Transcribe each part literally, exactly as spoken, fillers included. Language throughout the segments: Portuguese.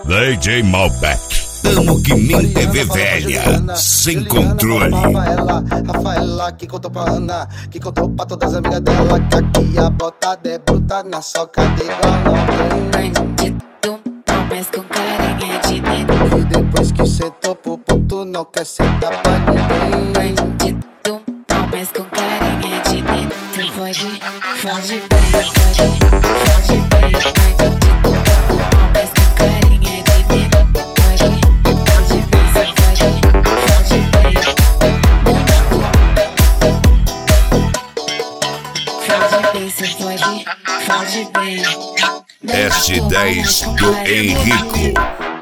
D J Malbec. Tamo que nem T V velha, sem controle. Rafaela, Rafaela que contou pra Ana, que contou pra todas as amigas dela, que aqui a botada é bruta na soca de igual não tem. Mas com carinha de dentro. E depois que sentou pro ponto não quer sentar pra ninguém. Bandido, mas com carinha de dentro. Foge, foge bem, foge, foge bem. Bandido, mas com carinha de dentro. Foge, foge bem, foge, foge bem. Foge bem, se foge, foge bem. S dez do Henrico.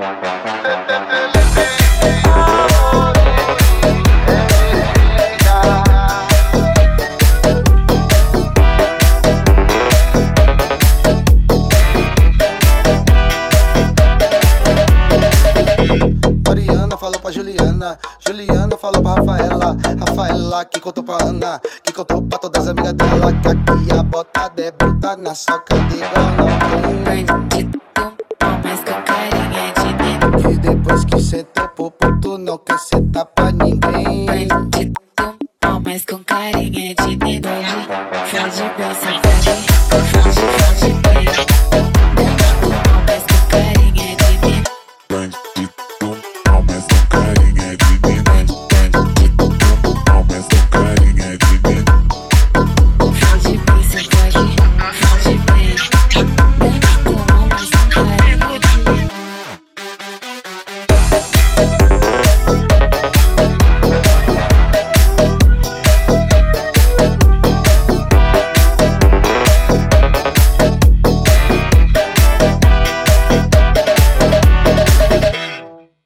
Mariana falou pra Juliana, Juliana falou pra Rafaela, Rafaela que contou pra Ana, que contou pra todas as amigas dela, que aqui a botada é bruta na soca de igual não tem. Bandido, mas com carinha de dentro. E depois que sentou pro ponto não quer sentar pra ninguém. Bandido, mas com carinha de dentro.